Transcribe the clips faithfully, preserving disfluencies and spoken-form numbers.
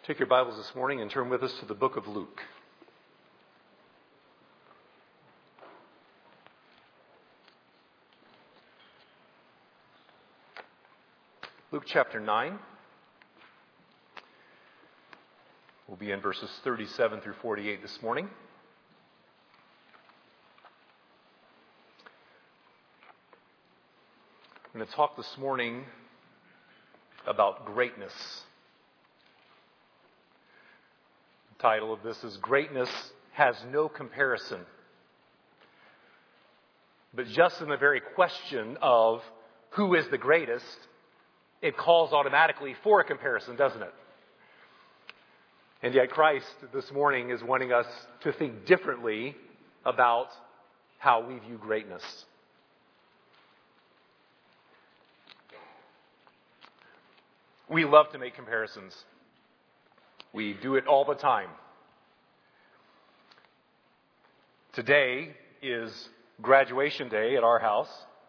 Take your Bibles this morning and turn with us to the book of Luke. Luke chapter nine. We'll be in verses thirty-seven through forty-eight this morning. I'm going to talk this morning about greatness. The title of this is Greatness Has No Comparison. But just in the very question of who is the greatest, it calls automatically for a comparison, doesn't it? And yet Christ this morning is wanting us to think differently about how we view greatness. We love to make comparisons. We do it all the time. Today is graduation day at our house.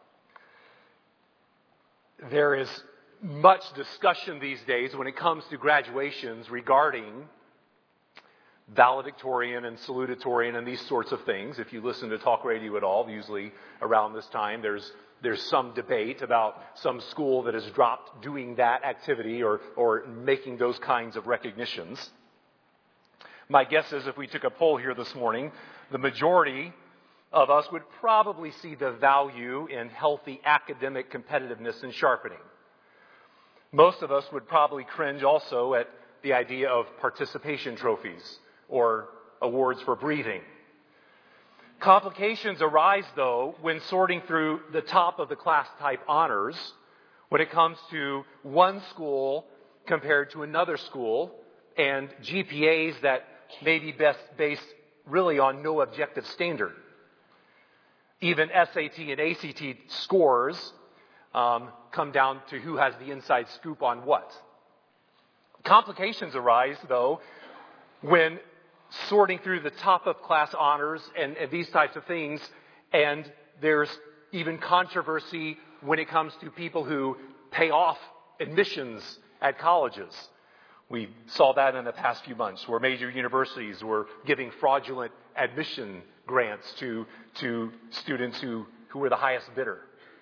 There is much discussion these days when it comes to graduations regarding valedictorian and salutatorian and these sorts of things. If you listen to talk radio at all, usually around this time there's there's some debate about some school that has dropped doing that activity or or making those kinds of recognitions. My guess is if we took a poll here this morning, the majority of us would probably see the value in healthy academic competitiveness and sharpening. Most of us would probably cringe also at the idea of participation trophies or awards for breathing. Complications arise, though, when sorting through the top of the class type honors when it comes to one school compared to another school and G P As that may be best based really on no objective standard. Even S A T and A C T scores um, come down to who has the inside scoop on what. Complications arise, though, when sorting through the top of class honors and, and these types of things, and there's even controversy when it comes to people who pay off admissions at colleges. We saw that in the past few months where major universities were giving fraudulent admission grants to, to students who, who were the highest bidder.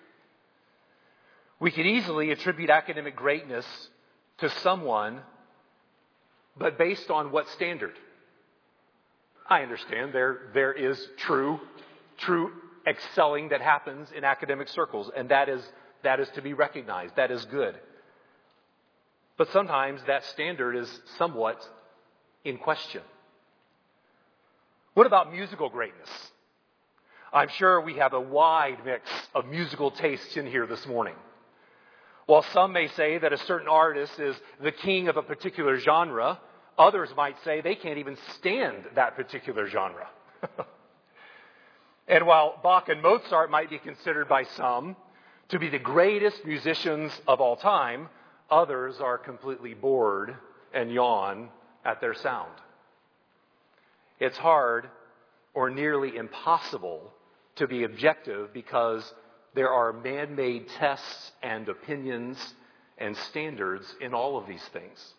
We can easily attribute academic greatness to someone, but based on what standard? I understand there there is true true excelling that happens in academic circles, and that is that is to be recognized. That is good. But sometimes that standard is somewhat in question. What about musical greatness? I'm sure we have a wide mix of musical tastes in here this morning. While some may say that a certain artist is the king of a particular genre, others might say they can't even stand that particular genre. And while Bach and Mozart might be considered by some to be the greatest musicians of all time, others are completely bored and yawn at their sound. It's hard or nearly impossible to be objective because there are man-made tests and opinions and standards in all of these things.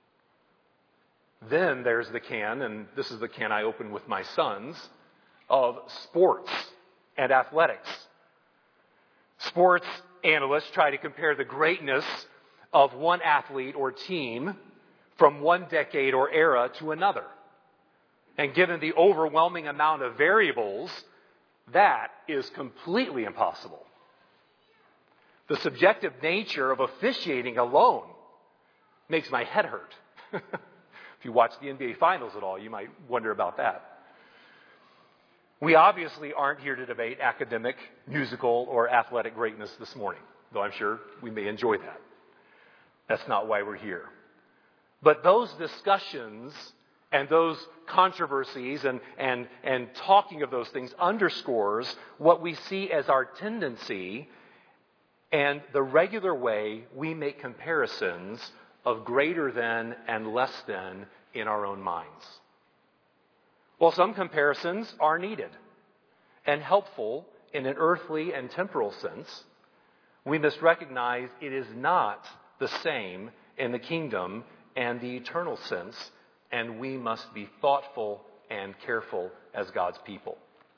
Then there's the can, and this is the can I open with my sons, of sports and athletics. Sports analysts try to compare the greatness of one athlete or team from one decade or era to another. And given the overwhelming amount of variables, that is completely impossible. The subjective nature of officiating alone makes my head hurt. If you watch the N B A Finals at all, you might wonder about that. We obviously aren't here to debate academic, musical, or athletic greatness this morning, though I'm sure we may enjoy that. That's not why we're here. But those discussions and those controversies and, and, and talking of those things underscores what we see as our tendency and the regular way we make comparisons of greater than and less than in our own minds. Well, some comparisons are needed and helpful in an earthly and temporal sense. We must recognize it is not the same in the kingdom and the eternal sense, and we must be thoughtful and careful as God's people.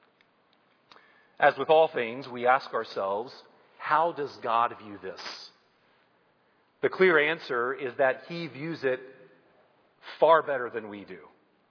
As with all things, we ask ourselves, how does God view this? The clear answer is that he views it far better than we do.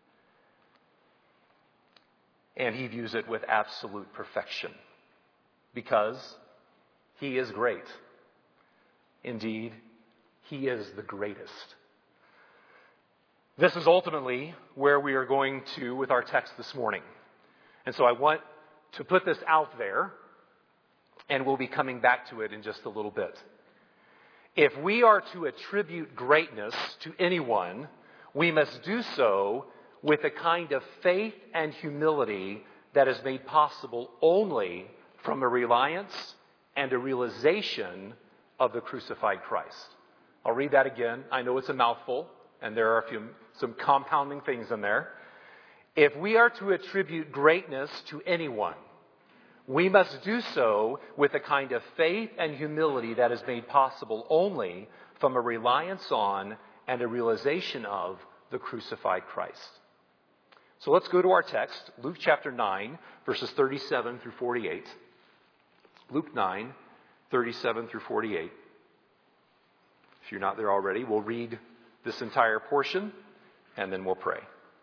And he views it with absolute perfection because he is great. Indeed, he is the greatest. This is ultimately where we are going to with our text this morning. And so I want to put this out there, and we'll be coming back to it in just a little bit. If we are to attribute greatness to anyone, we must do so with a kind of faith and humility that is made possible only from a reliance and a realization of the crucified Christ. I'll read that again. I know it's a mouthful, and there are a few, some compounding things in there. If we are to attribute greatness to anyone, we must do so with a kind of faith and humility that is made possible only from a reliance on and a realization of the crucified Christ. So let's go to our text, Luke chapter nine, verses thirty-seven through forty-eight. Luke nine, thirty-seven through forty-eight. If you're not there already, we'll read this entire portion, and then we'll pray.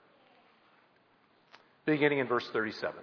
Beginning in verse thirty-seven.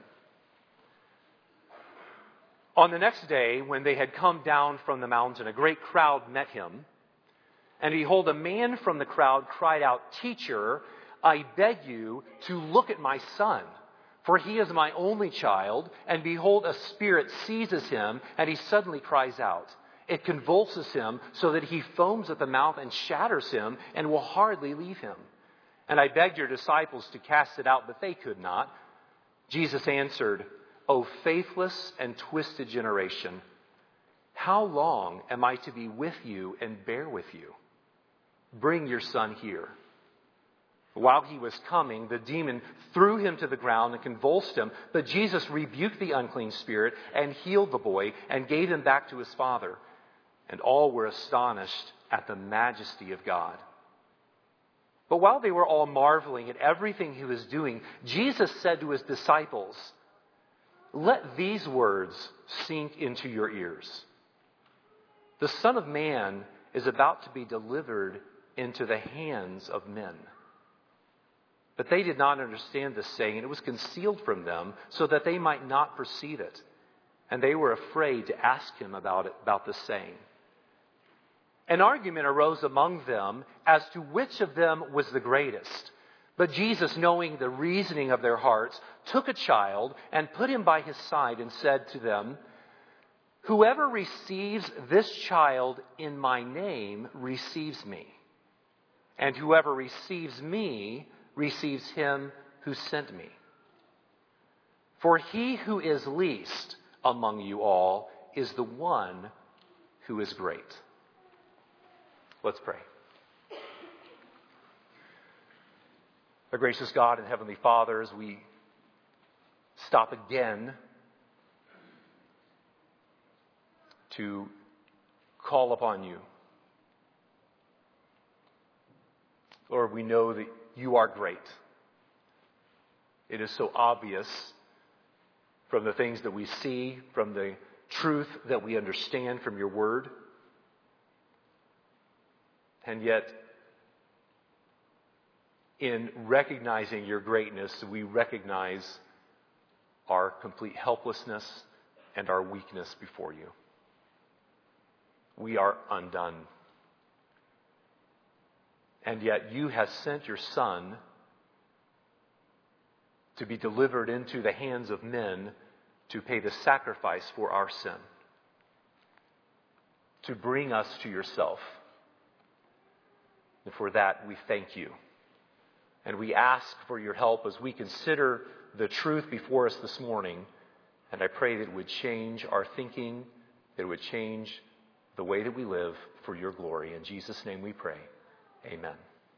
On the next day, when they had come down from the mountain, a great crowd met him. And behold, a man from the crowd cried out, "Teacher, I beg you to look at my son, for he is my only child, and behold, a spirit seizes him, and he suddenly cries out. It convulses him so that he foams at the mouth and shatters him, and will hardly leave him. And I begged your disciples to cast it out, but they could not." Jesus answered, "O faithless and twisted generation, how long am I to be with you and bear with you? Bring your son here." While he was coming, the demon threw him to the ground and convulsed him, but Jesus rebuked the unclean spirit and healed the boy and gave him back to his father. And all were astonished at the majesty of God. But while they were all marveling at everything he was doing, Jesus said to his disciples, "Let these words sink into your ears. The Son of Man is about to be delivered into the hands of men." But they did not understand this saying, and it was concealed from them so that they might not perceive it. And they were afraid to ask him about it, about the saying. An argument arose among them as to which of them was the greatest. But Jesus, knowing the reasoning of their hearts, took a child and put him by his side and said to them, "Whoever receives this child in my name receives me. And whoever receives me receives him who sent me. For he who is least among you all is the one who is great." Let's pray. Our gracious God and Heavenly Father, as we stop again to call upon you, Lord, we know that you are great. It is so obvious from the things that we see, from the truth that we understand from your word. And yet, in recognizing your greatness, we recognize our complete helplessness and our weakness before you. We are undone. And yet you have sent your Son to be delivered into the hands of men to pay the sacrifice for our sin, to bring us to yourself. And for that we thank you. And we ask for your help as we consider the truth before us this morning. And I pray that it would change our thinking, that it would change the way that we live for your glory. In Jesus' name we pray. Amen.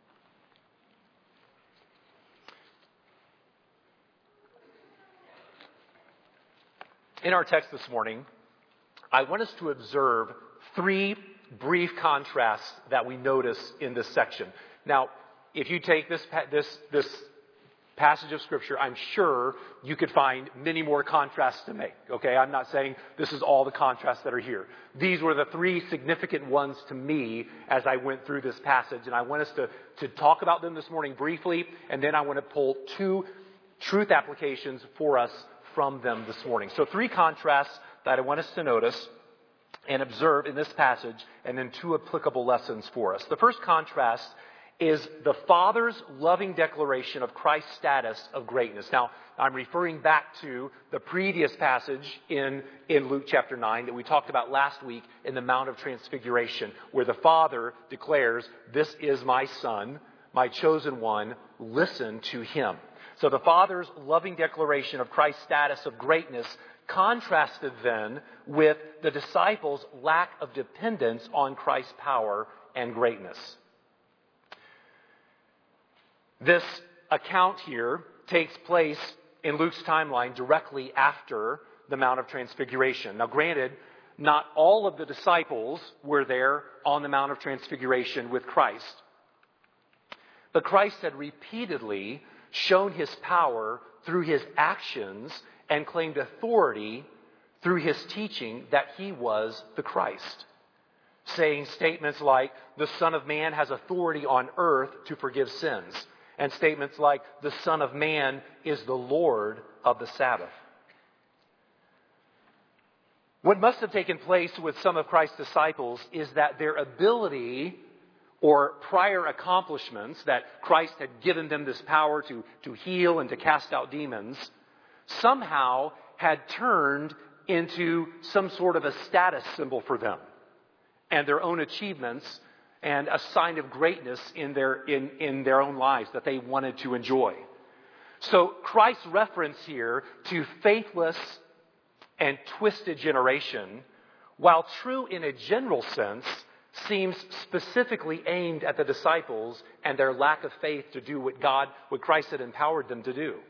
In our text this morning, I want us to observe three brief contrasts that we notice in this section. Now, if you take this this this passage of Scripture, I'm sure you could find many more contrasts to make. Okay, I'm not saying this is all the contrasts that are here. These were the three significant ones to me as I went through this passage, and I want us to, to talk about them this morning briefly, and then I want to pull two truth applications for us from them this morning. So three contrasts that I want us to notice and observe in this passage, and then two applicable lessons for us. The first contrast is the Father's loving declaration of Christ's status of greatness. Now, I'm referring back to the previous passage in, in Luke chapter nine that we talked about last week in the Mount of Transfiguration, where the Father declares, "This is my Son, my chosen one, listen to him." So the Father's loving declaration of Christ's status of greatness contrasted then with the disciples' lack of dependence on Christ's power and greatness. This account here takes place in Luke's timeline directly after the Mount of Transfiguration. Now, granted, not all of the disciples were there on the Mount of Transfiguration with Christ. But Christ had repeatedly shown his power through his actions and claimed authority through his teaching that he was the Christ, saying statements like, "The Son of Man has authority on earth to forgive sins," and statements like, "The Son of Man is the Lord of the Sabbath." What must have taken place with some of Christ's disciples is that their ability or prior accomplishments, that Christ had given them this power to, to heal and to cast out demons, somehow had turned into some sort of a status symbol for them and their own achievements and a sign of greatness in their, in, in their own lives that they wanted to enjoy. So Christ's reference here to faithless and twisted generation, while true in a general sense, seems specifically aimed at the disciples and their lack of faith to do what God, what Christ had empowered them to do.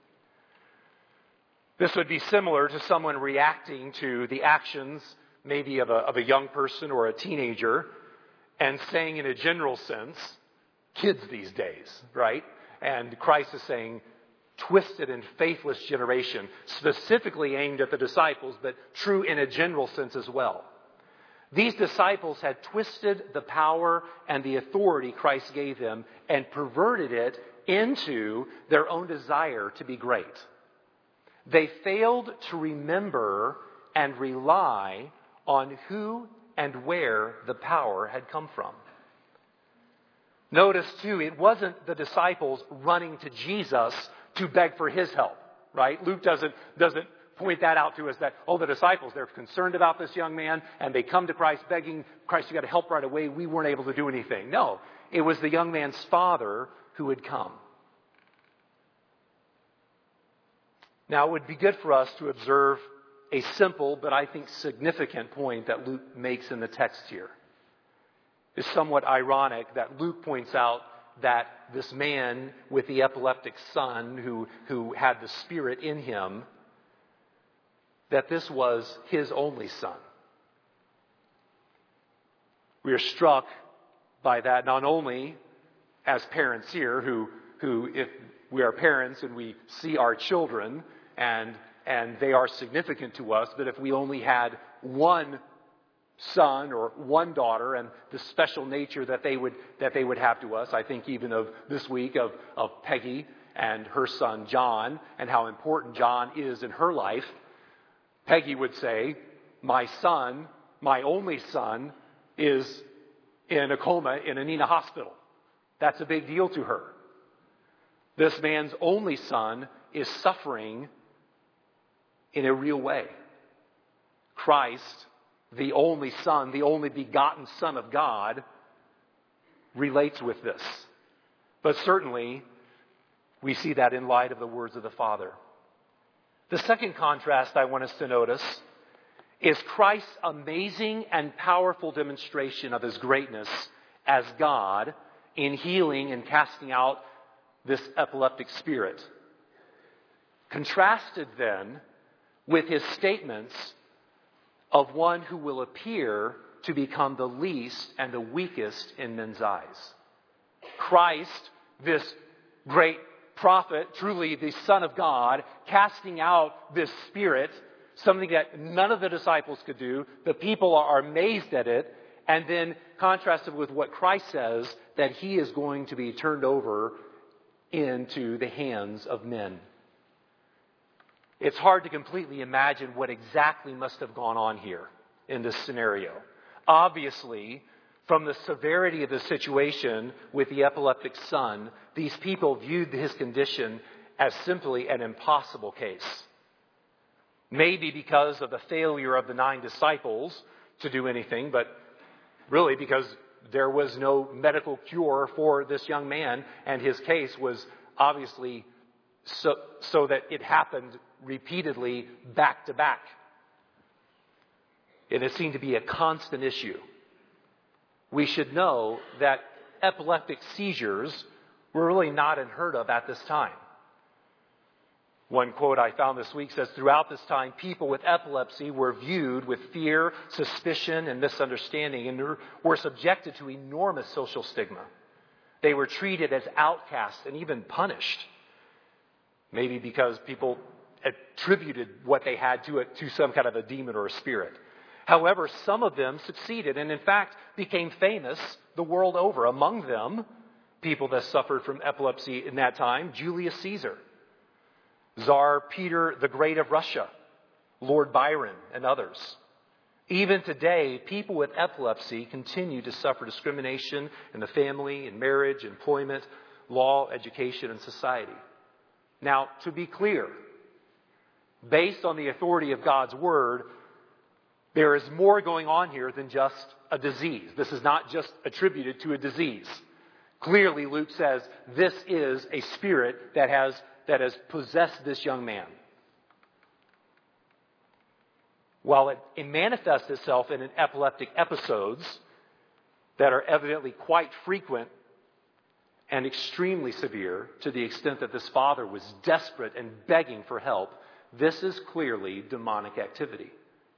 This would be similar to someone reacting to the actions maybe of a, of a young person or a teenager and saying in a general sense, kids these days, right? And Christ is saying, twisted and faithless generation, specifically aimed at the disciples, but true in a general sense as well. These disciples had twisted the power and the authority Christ gave them and perverted it into their own desire to be great. They failed to remember and rely on who and where the power had come from. Notice, too, it wasn't the disciples running to Jesus to beg for his help, right? Luke doesn't, doesn't point that out to us that, oh, the disciples, they're concerned about this young man and they come to Christ begging, "Christ, you got to help right away. We weren't able to do anything." No, it was the young man's father who had come. Now, it would be good for us to observe a simple but I think significant point that Luke makes in the text here. It's somewhat ironic that Luke points out that this man with the epileptic son who, who had the Spirit in him, that this was his only son. We are struck by that not only as parents here who, who if we are parents and we see our children and, and they are significant to us, but if we only had one son or one daughter and the special nature that they would that they would have to us. I think even of this week of, of Peggy and her son John and how important John is in her life. Peggy would say, "My son, my only son, is in a coma in Anina Hospital." That's a big deal to her. This man's only son is suffering in a real way. Christ, the only Son, the only begotten Son of God, relates with this. But certainly, we see that in light of the words of the Father. The second contrast I want us to notice is Christ's amazing and powerful demonstration of his greatness as God in healing and casting out this epileptic spirit. Contrasted then with his statements of one who will appear to become the least and the weakest in men's eyes. Christ, this great prophet, truly the Son of God, casting out this spirit, something that none of the disciples could do. The people are amazed at it, and then contrasted with what Christ says, that he is going to be turned over into the hands of men. It's hard to completely imagine what exactly must have gone on here in this scenario. Obviously, from the severity of the situation with the epileptic son, these people viewed his condition as simply an impossible case. Maybe because of the failure of the nine disciples to do anything, but really because there was no medical cure for this young man, and his case was obviously so, so that it happened repeatedly back to back. It has seemed to be a constant issue. We should know that epileptic seizures were really not unheard of at this time. One quote I found this week says, throughout this time, people with epilepsy were viewed with fear, suspicion, and misunderstanding, and were subjected to enormous social stigma. They were treated as outcasts and even punished. Maybe because people attributed what they had to it to some kind of a demon or a spirit. However, some of them succeeded and in fact became famous the world over. Among them, people that suffered from epilepsy in that time, Julius Caesar, Tsar Peter the Great of Russia, Lord Byron, and others. Even today, people with epilepsy continue to suffer discrimination in the family, in marriage, employment, law, education, and society. Now, to be clear, based on the authority of God's Word, there is more going on here than just a disease. This is not just attributed to a disease. Clearly, Luke says this is a spirit that has, that has possessed this young man. While it, it manifests itself in an epileptic episodes that are evidently quite frequent and extremely severe, to the extent that this father was desperate and begging for help, this is clearly demonic activity.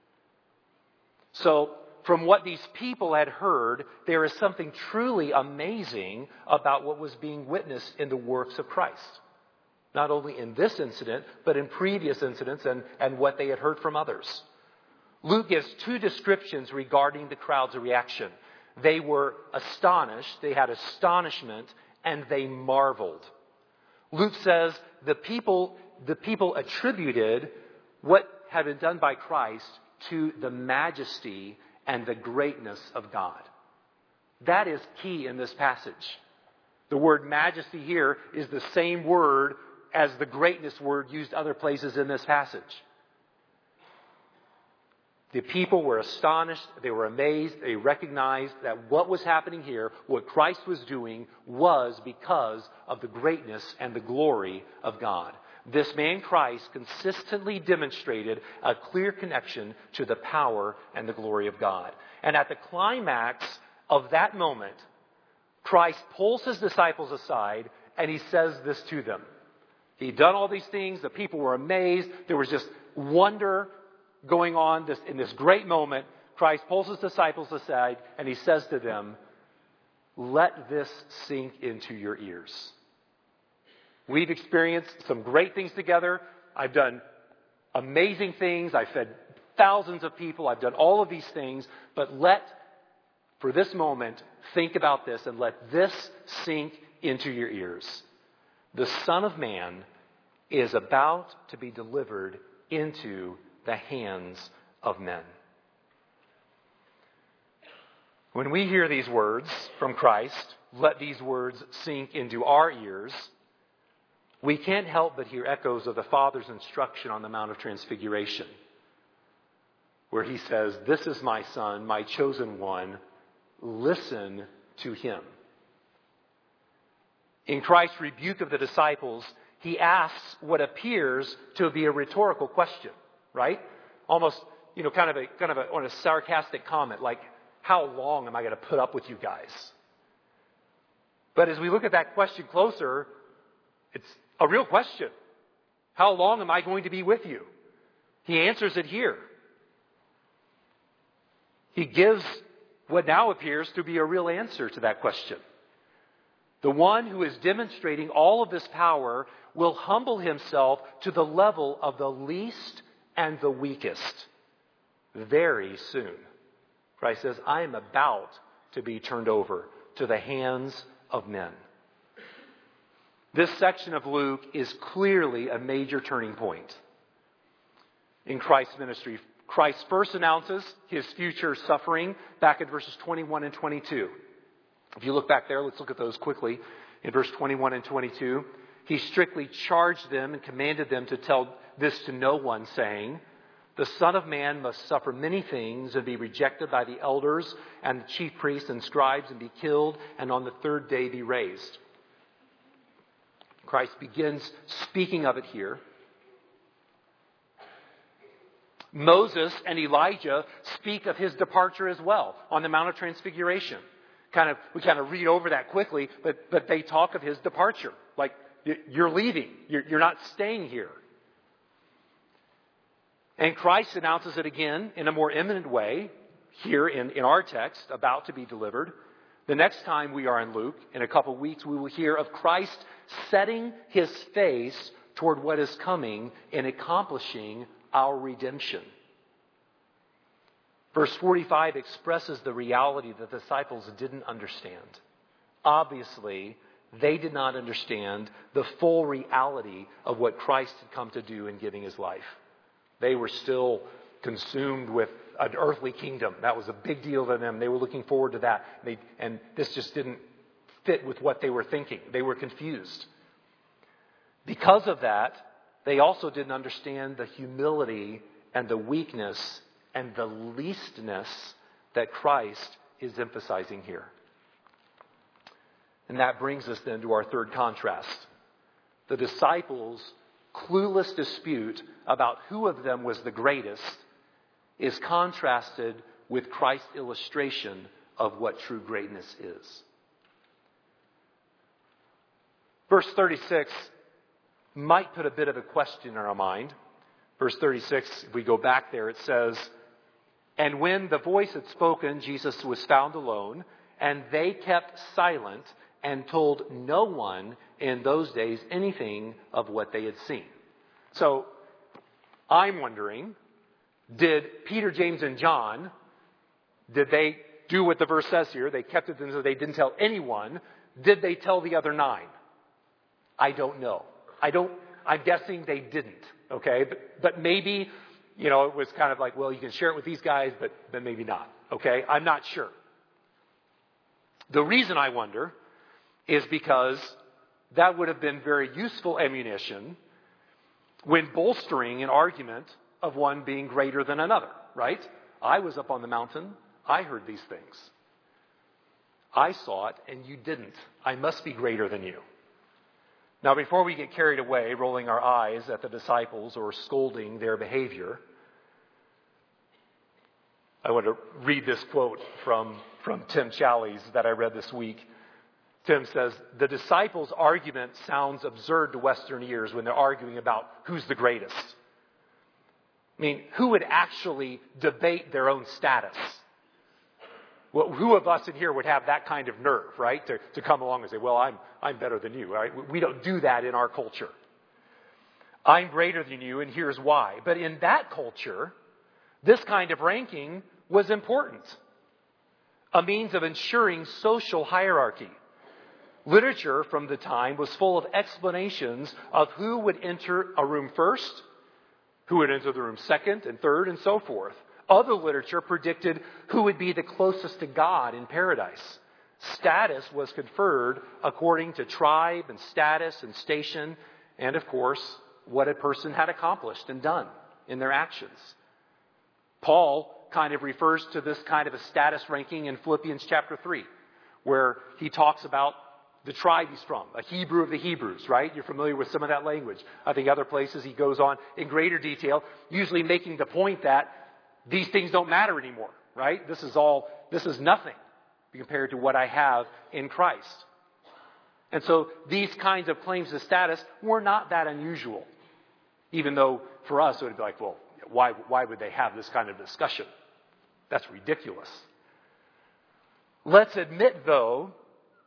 So, from what these people had heard, there is something truly amazing about what was being witnessed in the works of Christ. Not only in this incident, but in previous incidents and, and what they had heard from others. Luke gives two descriptions regarding the crowd's reaction. They were astonished, they had astonishment, and they marveled. Luke says the people, the people attributed what had been done by Christ to the majesty and the greatness of God. That is key in this passage. The word majesty here is the same word as the greatness word used other places in this passage. The people were astonished, they were amazed, they recognized that what was happening here, what Christ was doing, was because of the greatness and the glory of God. This man Christ consistently demonstrated a clear connection to the power and the glory of God. And at the climax of that moment, Christ pulls his disciples aside and he says this to them. He'd done all these things, the people were amazed, there was just wonder going on this, in this great moment. Christ pulls his disciples aside and he says to them, let this sink into your ears. We've experienced some great things together. I've done amazing things. I've fed thousands of people. I've done all of these things. But let, for this moment, think about this and let this sink into your ears. The Son of Man is about to be delivered into the hands of men. When we hear these words from Christ, let these words sink into our ears, we can't help but hear echoes of the Father's instruction on the Mount of Transfiguration, where he says, this is my Son, my chosen one, listen to him. In Christ's rebuke of the disciples, he asks what appears to be a rhetorical question, right? Almost, you know, kind of a kind of a, on a sarcastic comment, like, how long am I going to put up with you guys? But as we look at that question closer, it's a real question. How long am I going to be with you? He answers it here. He gives what now appears to be a real answer to that question. The one who is demonstrating all of this power will humble himself to the level of the least and the weakest very soon. Christ says, I am about to be turned over to the hands of men. This section of Luke is clearly a major turning point in Christ's ministry. Christ first announces his future suffering back in verses twenty-one and twenty-two. If you look back there, let's look at those quickly. In verse twenty-one and twenty-two, he strictly charged them and commanded them to tell this to no one, saying, the Son of Man must suffer many things and be rejected by the elders and the chief priests and scribes and be killed and on the third day be raised. Christ begins speaking of it here. Moses and Elijah speak of his departure as well on the Mount of Transfiguration. Kind of, we kind of read over that quickly, but, but they talk of his departure. Like, you're leaving. You're, you're not staying here. And Christ announces it again in a more imminent way here in, in our text, about to be delivered. The next time we are in Luke, in a couple of weeks, we will hear of Christ setting his face toward what is coming and accomplishing our redemption. Verse forty-five expresses the reality that the disciples didn't understand. Obviously, they did not understand the full reality of what Christ had come to do in giving his life. They were still consumed with an earthly kingdom. That was a big deal to them. They were looking forward to that. They, and this just didn't fit with what they were thinking. They were confused. Because of that, they also didn't understand the humility and the weakness and the leastness that Christ is emphasizing here. And that brings us then to our third contrast. The disciples' clueless dispute about who of them was the greatest is contrasted with Christ's illustration of what true greatness is. Verse thirty-six might put a bit of a question in our mind. Verse thirty-six, if we go back there, it says, and when the voice had spoken, Jesus was found alone, and they kept silent and told no one in those days anything of what they had seen. So, I'm wondering, did Peter, James, and John, did they do what the verse says here? They kept it, and so they didn't tell anyone. Did they tell the other nine? I don't know. I don't, I'm guessing they didn't, okay? But, but maybe, you know, it was kind of like, well, you can share it with these guys, but, but maybe not, okay? I'm not sure. The reason I wonder is because that would have been very useful ammunition when bolstering an argument of one being greater than another, right? I was up on the mountain. I heard these things. I saw it and you didn't. I must be greater than you. Now, before we get carried away, rolling our eyes at the disciples or scolding their behavior, I want to read this quote from, from Tim Challies that I read this week. Tim says, the disciples' argument sounds absurd to Western ears when they're arguing about who's the greatest. I mean, who would actually debate their own status? Well, who of us in here would have that kind of nerve, right? To, to come along and say, well, I'm, I'm better than you, right? We don't do that in our culture. I'm greater than you, and here's why. But in that culture, this kind of ranking was important. A means of ensuring social hierarchy. Literature from the time was full of explanations of who would enter a room first, who would enter the room second and third, and so forth. Other literature predicted who would be the closest to God in paradise. Status was conferred according to tribe and status and station, and of course, what a person had accomplished and done in their actions. Paul kind of refers to this kind of a status ranking in Philippians chapter three, where he talks about the tribe he's from, a Hebrew of the Hebrews, right? You're familiar with some of that language. I think other places he goes on in greater detail, usually making the point that these things don't matter anymore, right? This is all, this is nothing compared to what I have in Christ. And so these kinds of claims to status were not that unusual, even though for us it would be like, well, why, why would they have this kind of discussion? That's ridiculous. Let's admit, though,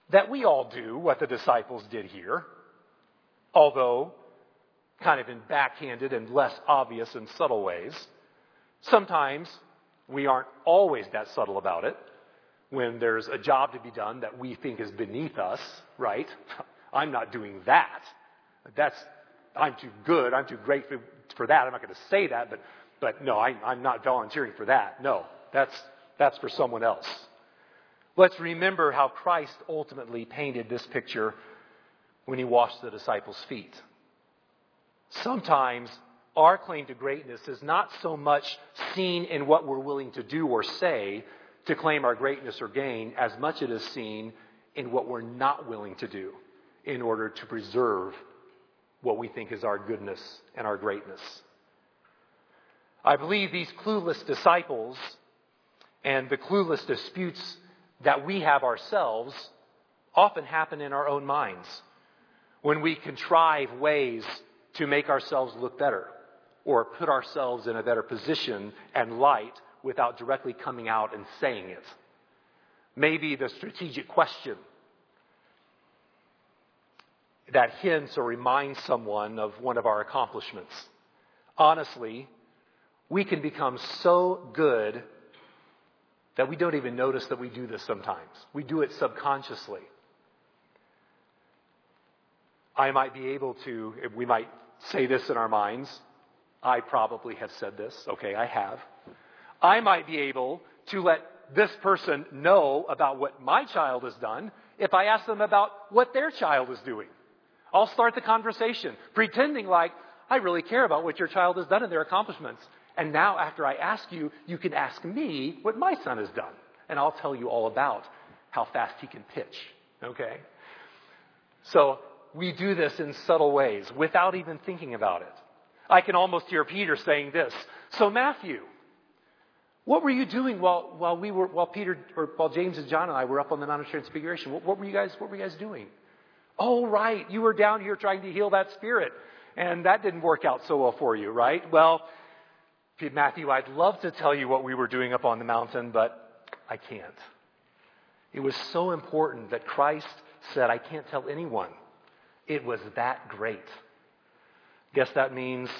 that we all do what the disciples did here, although kind of in backhanded and less obvious and subtle ways. Sometimes we aren't always that subtle about it. When there's a job to be done that we think is beneath us, right? I'm not doing that. That's, I'm too good, I'm too great for, for that. I'm not going to say that, but, but no, I, I'm not volunteering for that. No, that's, that's for someone else. Let's remember how Christ ultimately painted this picture when he washed the disciples' feet. Sometimes our claim to greatness is not so much seen in what we're willing to do or say to claim our greatness or gain, as much it is seen in what we're not willing to do in order to preserve what we think is our goodness and our greatness. I believe these clueless disciples and the clueless disputes that we have ourselves often happen in our own minds when we contrive ways to make ourselves look better or put ourselves in a better position and light without directly coming out and saying it. Maybe the strategic question that hints or reminds someone of one of our accomplishments. Honestly, we can become so good that we don't even notice that we do this sometimes. We do it subconsciously. I might be able to, we might say this in our minds. I probably have said this. Okay, I have. I might be able to let this person know about what my child has done if I ask them about what their child is doing. I'll start the conversation pretending like I really care about what your child has done and their accomplishments. And now after I ask you, you can ask me what my son has done. And I'll tell you all about how fast he can pitch. Okay? So we do this in subtle ways without even thinking about it. I can almost hear Peter saying this. So Matthew, what were you doing while, while we were, while Peter, or while James and John and I were up on the Mount of Transfiguration? What, what were you guys, what were you guys doing? Oh, right. You were down here trying to heal that spirit. And that didn't work out so well for you, right? Well, Matthew, I'd love to tell you what we were doing up on the mountain, but I can't. It was so important that Christ said, I can't tell anyone. It was that great. Guess that means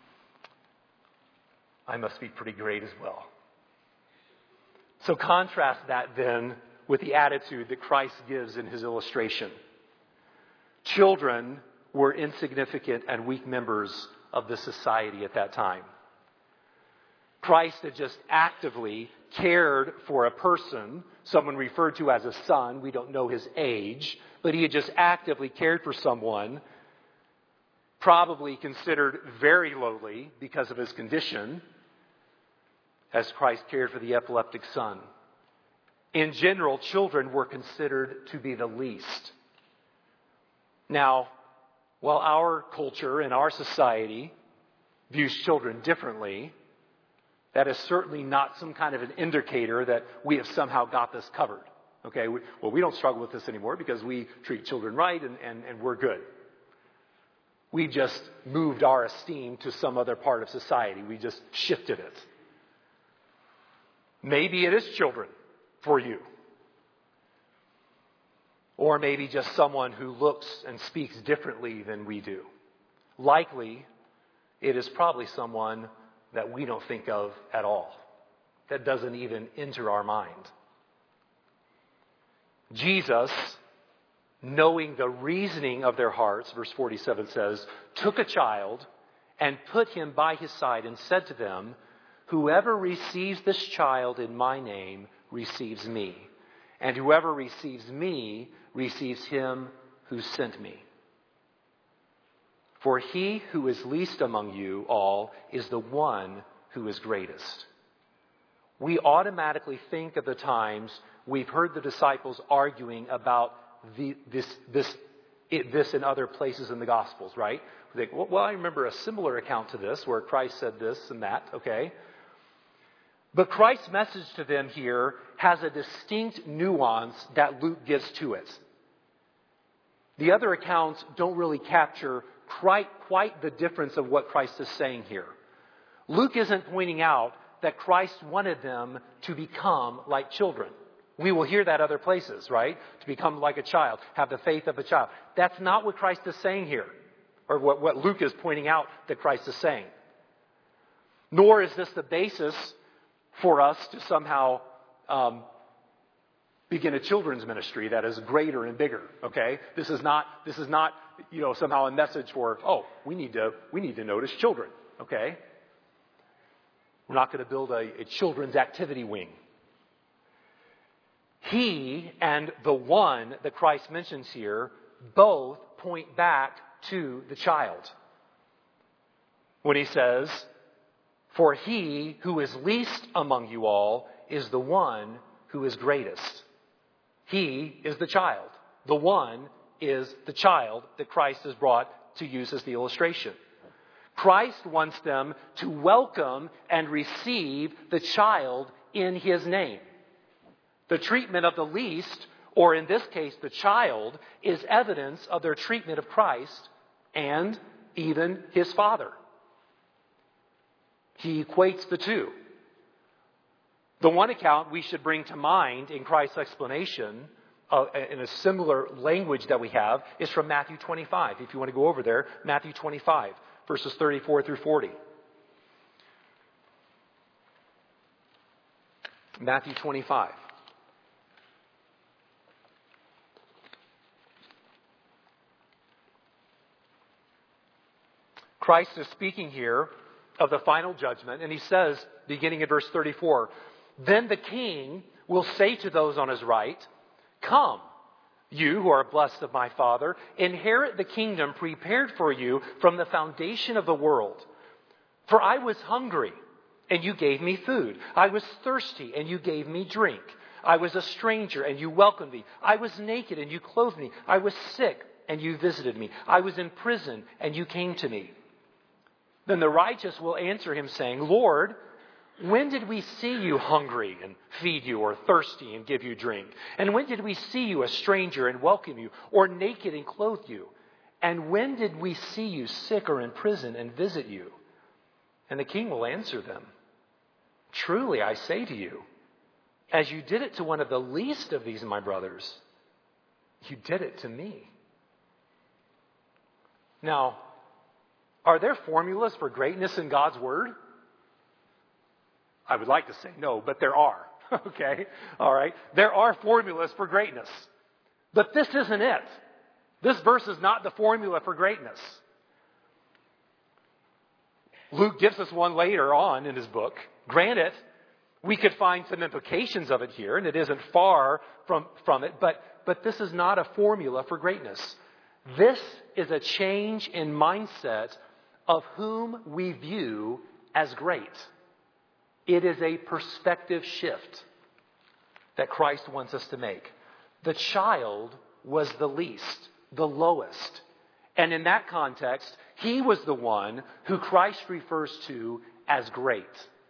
I must be pretty great as well. So contrast that then with the attitude that Christ gives in his illustration. Children were insignificant and weak members of the society at that time. Christ had just actively cared for a person, someone referred to as a son. We don't know his age, but he had just actively cared for someone, probably considered very lowly because of his condition, as Christ cared for the epileptic son. In general, children were considered to be the least. Now, while our culture and our society views children differently, that is certainly not some kind of an indicator that we have somehow got this covered. Okay, we, well, we don't struggle with this anymore because we treat children right and, and, and we're good. We just moved our esteem to some other part of society. We just shifted it. Maybe it is children for you. Or maybe just someone who looks and speaks differently than we do. Likely, it is probably someone that we don't think of at all. That doesn't even enter our mind. Jesus, knowing the reasoning of their hearts, verse forty-seven says, took a child and put him by his side and said to them, whoever receives this child in my name receives me. And whoever receives me receives him who sent me. For he who is least among you all is the one who is greatest. We automatically think of the times we've heard the disciples arguing about the, this, this, it, this in other places in the Gospels, right? We think, well, well, I remember a similar account to this where Christ said this and that, okay? But Christ's message to them here has a distinct nuance that Luke gives to it. The other accounts don't really capture quite, quite the difference of what Christ is saying here. Luke isn't pointing out that Christ wanted them to become like children. We will hear that other places, right? To become like a child, have the faith of a child. That's not what Christ is saying here, or what, what Luke is pointing out that Christ is saying. Nor is this the basis for us to somehow um, begin a children's ministry that is greater and bigger. Okay, this is not this is not you know somehow a message for oh we need to we need to notice children. Okay, we're not going to build a, a children's activity wing. He and the one that Christ mentions here both point back to the child. When he says, "For he who is least among you all is the one who is greatest." He is the child. The one is the child that Christ has brought to use as the illustration. Christ wants them to welcome and receive the child in his name. The treatment of the least, or in this case the child, is evidence of their treatment of Christ and even his Father. He equates the two. The one account we should bring to mind in Christ's explanation uh, in a similar language that we have is from Matthew twenty-five. If you want to go over there, Matthew twenty-five, verses thirty-four through forty. Matthew twenty-five. Christ is speaking here of the final judgment, and he says, beginning at verse thirty-four, "Then the king will say to those on his right, 'Come, you who are blessed of my Father, inherit the kingdom prepared for you from the foundation of the world. For I was hungry, and you gave me food. I was thirsty, and you gave me drink. I was a stranger, and you welcomed me. I was naked, and you clothed me. I was sick, and you visited me. I was in prison, and you came to me.' Then the righteous will answer him, saying, 'Lord, when did we see you hungry and feed you, or thirsty and give you drink? And when did we see you a stranger and welcome you, or naked and clothe you? And when did we see you sick or in prison and visit you?' And the king will answer them, 'Truly I say to you, as you did it to one of the least of these my brothers, you did it to me.'" Now, are there formulas for greatness in God's Word? I would like to say no, but there are. Okay? All right? There are formulas for greatness. But this isn't it. This verse is not the formula for greatness. Luke gives us one later on in his book. Granted, we could find some implications of it here, and it isn't far from, from it, but, but this is not a formula for greatness. This is a change in mindset of whom we view as great. It is a perspective shift that Christ wants us to make. The child was the least, the lowest. And in that context, he was the one who Christ refers to as great.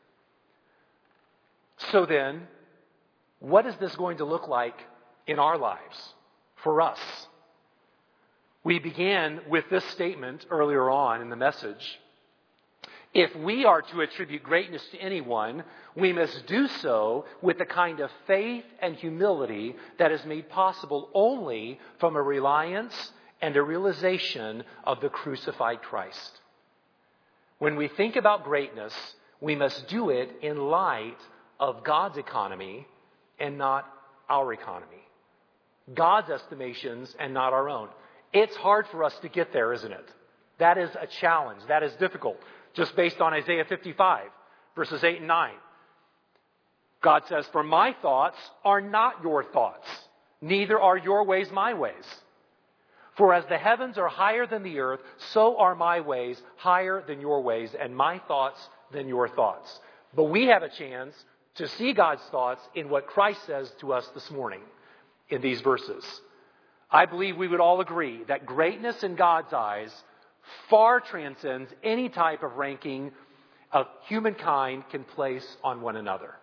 So then, what is this going to look like in our lives, for us? We began with this statement earlier on in the message. If we are to attribute greatness to anyone, we must do so with the kind of faith and humility that is made possible only from a reliance and a realization of the crucified Christ. When we think about greatness, we must do it in light of God's economy and not our economy. God's estimations and not our own. It's hard for us to get there, isn't it? That is a challenge. That is difficult. Just based on Isaiah fifty-five, verses eight and nine. God says, "For my thoughts are not your thoughts, neither are your ways my ways. For as the heavens are higher than the earth, so are my ways higher than your ways, and my thoughts than your thoughts." But we have a chance to see God's thoughts in what Christ says to us this morning in these verses. I believe we would all agree that greatness in God's eyes far transcends any type of ranking of humankind can place on one another.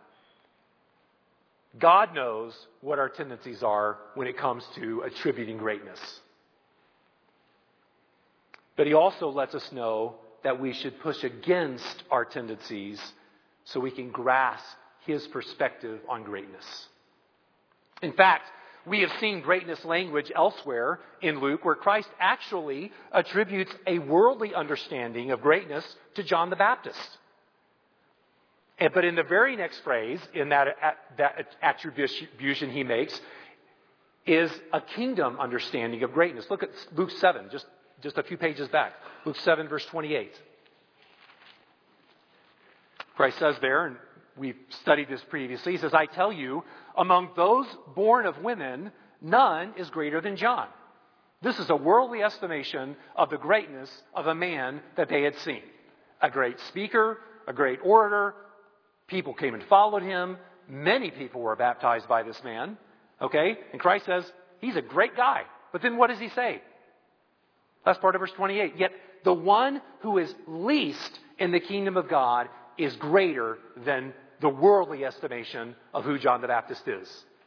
God knows what our tendencies are when it comes to attributing greatness. But he also lets us know that we should push against our tendencies so we can grasp his perspective on greatness. In fact, we have seen greatness language elsewhere in Luke where Christ actually attributes a worldly understanding of greatness to John the Baptist. And, but in the very next phrase, in that, that attribution he makes, is a kingdom understanding of greatness. Look at Luke seven, just, just a few pages back. Luke seven, verse twenty-eight. Christ says there, and we've studied this previously, he says, I tell you, among those born of women, none is greater than John. This is a worldly estimation of the greatness of a man that they had seen. A great speaker, a great orator. People came and followed him. Many people were baptized by this man. Okay? And Christ says, he's a great guy. But then what does he say? That's part of verse twenty-eight. Yet the one who is least in the kingdom of God is greater than the worldly estimation of who John the Baptist is.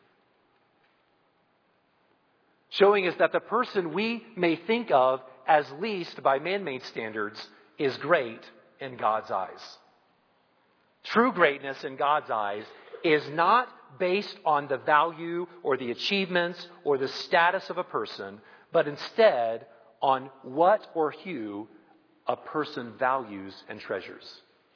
Showing us that the person we may think of as least by man-made standards is great in God's eyes. True greatness in God's eyes is not based on the value or the achievements or the status of a person, but instead on what or who a person values and treasures.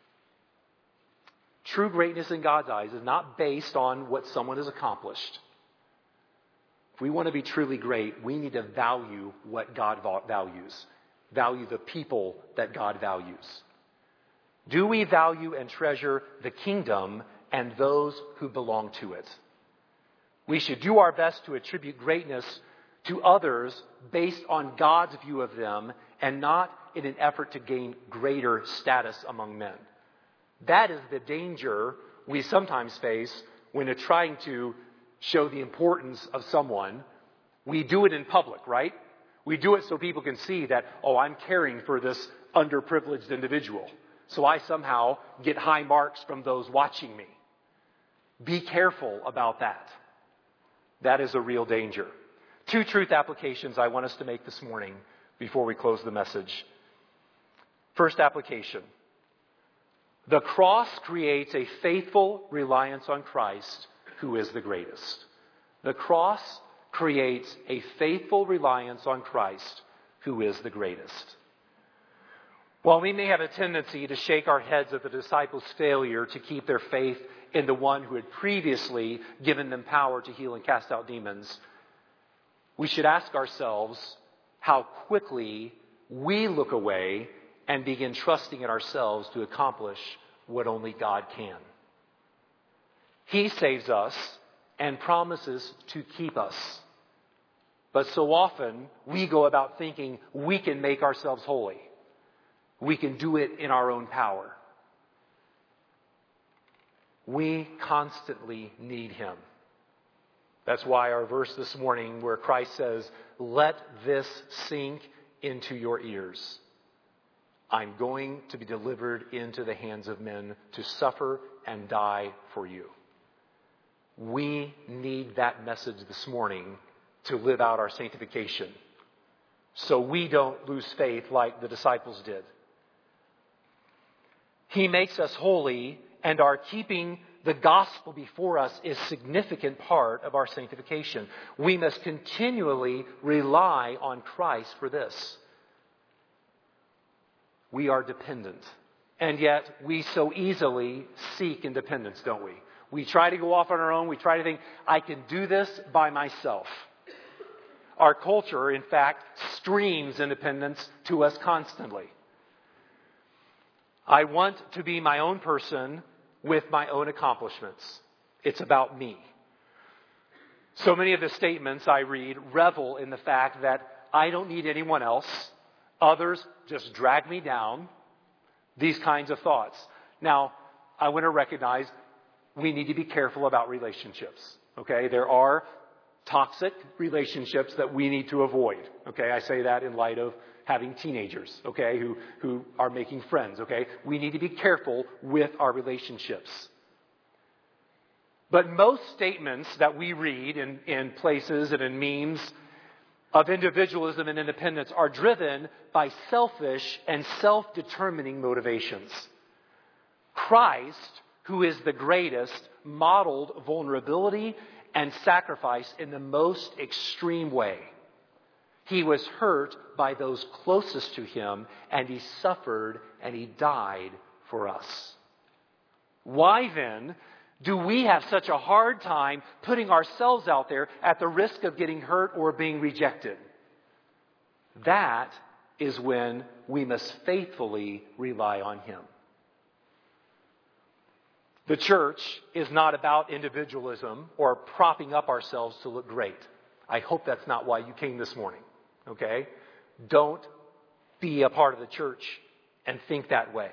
True greatness in God's eyes is not based on what someone has accomplished. If we want to be truly great, we need to value what God values. Value the people that God values. Do we value and treasure the kingdom and those who belong to it? We should do our best to attribute greatness to others based on God's view of them and not in an effort to gain greater status among men. That is the danger we sometimes face when we're trying to show the importance of someone. We do it in public, right? We do it so people can see that, oh, I'm caring for this underprivileged individual. So I somehow get high marks from those watching me. Be careful about that. That is a real danger. Two truth applications I want us to make this morning before we close the message. First application. The cross creates a faithful reliance on Christ, who is the greatest. The cross creates a faithful reliance on Christ, who is the greatest. While we may have a tendency to shake our heads at the disciples' failure to keep their faith in the one who had previously given them power to heal and cast out demons, we should ask ourselves how quickly we look away and begin trusting in ourselves to accomplish what only God can. He saves us and promises to keep us. But so often we go about thinking we can make ourselves holy. We can do it in our own power. We constantly need Him. That's why our verse this morning where Christ says, let this sink into your ears. I'm going to be delivered into the hands of men to suffer and die for you. We need that message this morning to live out our sanctification so we don't lose faith like the disciples did. He makes us holy, and our keeping the gospel before us is a significant part of our sanctification. We must continually rely on Christ for this. We are dependent, and yet we so easily seek independence, don't we? We try to go off on our own. We try to think, I can do this by myself. Our culture, in fact, streams independence to us constantly. I want to be my own person with my own accomplishments. It's about me. So many of the statements I read revel in the fact that I don't need anyone else. Others just drag me down. These kinds of thoughts. Now, I want to recognize we need to be careful about relationships. Okay, there are toxic relationships that we need to avoid. Okay, I say that in light of having teenagers, okay, who, who are making friends, okay? We need to be careful with our relationships. But most statements that we read in, in places and in memes of individualism and independence are driven by selfish and self-determining motivations. Christ, who is the greatest, modeled vulnerability and sacrifice in the most extreme way. He was hurt by those closest to him, and he suffered and he died for us. Why then do we have such a hard time putting ourselves out there at the risk of getting hurt or being rejected? That is when we must faithfully rely on him. The church is not about individualism or propping up ourselves to look great. I hope that's not why you came this morning. Okay? Don't be a part of the church and think that way.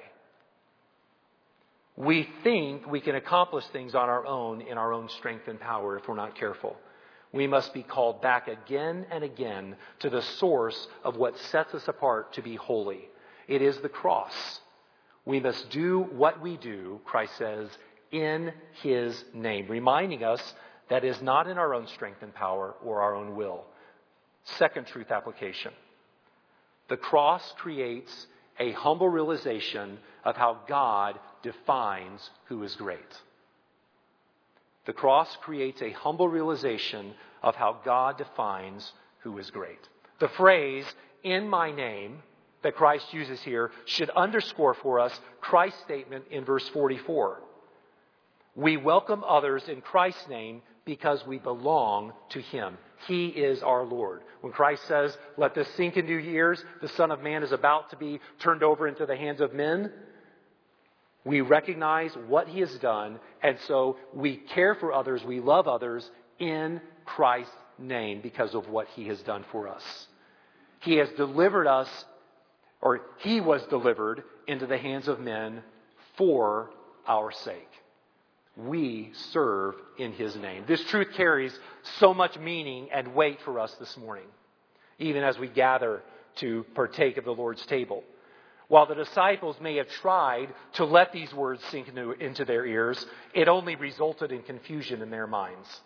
We think we can accomplish things on our own in our own strength and power if we're not careful. We must be called back again and again to the source of what sets us apart to be holy. It is the cross. We must do what we do, Christ says, in his name, reminding us that it is not in our own strength and power or our own will. Second truth application. The cross creates a humble realization of how God defines who is great. The cross creates a humble realization of how God defines who is great. The phrase, "in my name," that Christ uses here should underscore for us Christ's statement in verse forty-four. We welcome others in Christ's name because we belong to him. He is our Lord. When Christ says, "Let this sink into your ears, the Son of Man is about to be turned over into the hands of men," we recognize what he has done, and so we care for others, we love others in Christ's name because of what he has done for us. He has delivered us, or he was delivered into the hands of men for our sake. We serve in his name. This truth carries so much meaning and weight for us this morning, even as we gather to partake of the Lord's table. While the disciples may have tried to let these words sink into, into their ears, it only resulted in confusion in their minds.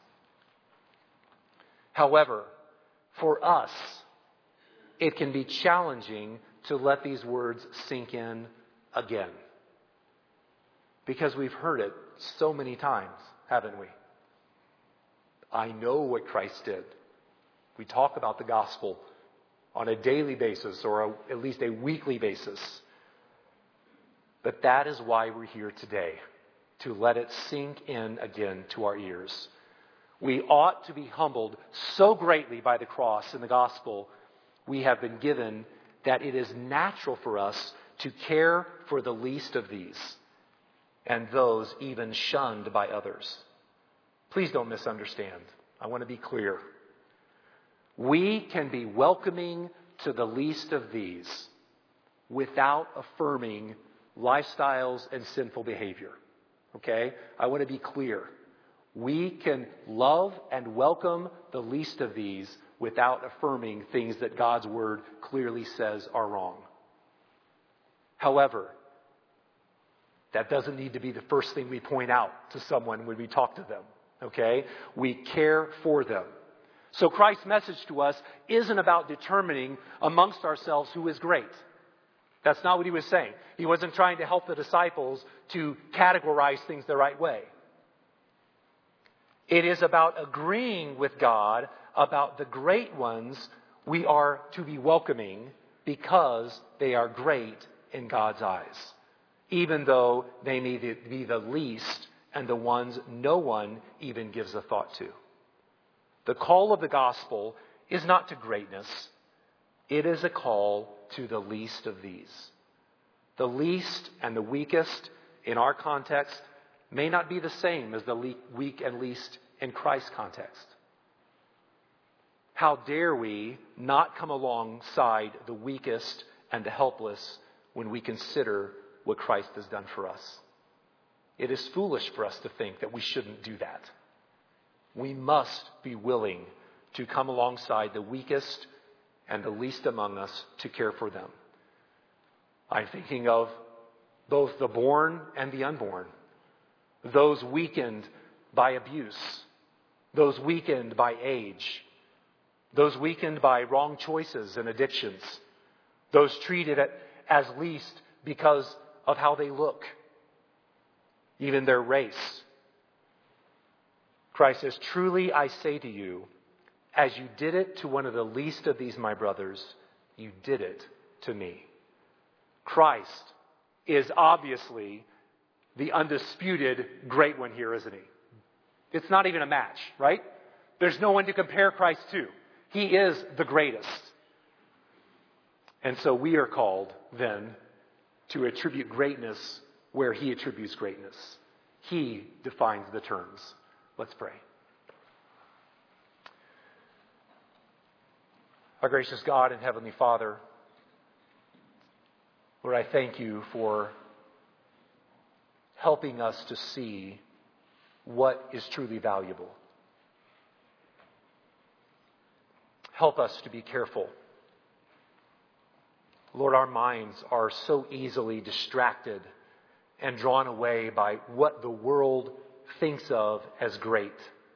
However, for us, it can be challenging to let these words sink in again. Because we've heard it so many times, haven't we? I know what Christ did. We talk about the gospel on a daily basis or a, at least a weekly basis. But that is why we're here today, to let it sink in again to our ears. We ought to be humbled so greatly by the cross and the gospel we have been given that it is natural for us to care for the least of these and those even shunned by others. Please don't misunderstand. I want to be clear. We can be welcoming to the least of these without affirming lifestyles and sinful behavior. Okay? I want to be clear. We can love and welcome the least of these without affirming things that God's word clearly says are wrong. However, that doesn't need to be the first thing we point out to someone when we talk to them. Okay? We care for them. So Christ's message to us isn't about determining amongst ourselves who is great. That's not what he was saying. He wasn't trying to help the disciples to categorize things the right way. It is about agreeing with God about the great ones we are to be welcoming because they are great in God's eyes, even though they may be the least and the ones no one even gives a thought to. The call of the gospel is not to greatness. It is a call to the least of these. The least and the weakest in our context may not be the same as the le- weak and least in Christ's context. How dare we not come alongside the weakest and the helpless when we consider what Christ has done for us? It is foolish for us to think that we shouldn't do that. We must be willing to come alongside the weakest and the least among us to care for them. I'm thinking of both the born and the unborn, those weakened by abuse, those weakened by age, those weakened by wrong choices and addictions, those treated as least because of how they look, even their race. Christ says, truly I say to you, as you did it to one of the least of these my brothers, you did it to me. Christ is obviously the undisputed great one here, isn't he? It's not even a match, right? There's no one to compare Christ to. He is the greatest. And so we are called then to attribute greatness where he attributes greatness. He defines the terms. Let's pray. Our gracious God and Heavenly Father, Lord, I thank you for helping us to see what is truly valuable. Help us to be careful. Lord, our minds are so easily distracted and drawn away by what the world thinks of as great.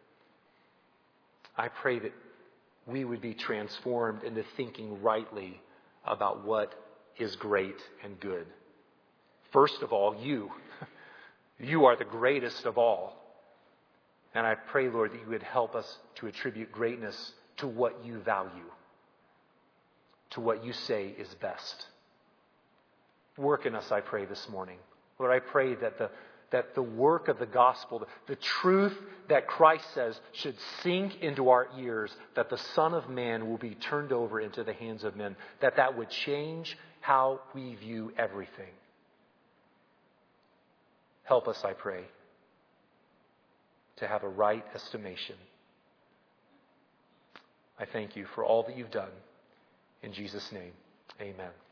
I pray that we would be transformed into thinking rightly about what is great and good. First of all, you. You are the greatest of all. And I pray, Lord, that you would help us to attribute greatness to what you value, to what you say is best. Work in us, I pray, this morning. Lord, I pray that the that the work of the gospel, the, the truth that Christ says should sink into our ears, that the Son of Man will be turned over into the hands of men, that that would change how we view everything. Help us, I pray, to have a right estimation. I thank you for all that you've done. In Jesus' name, amen.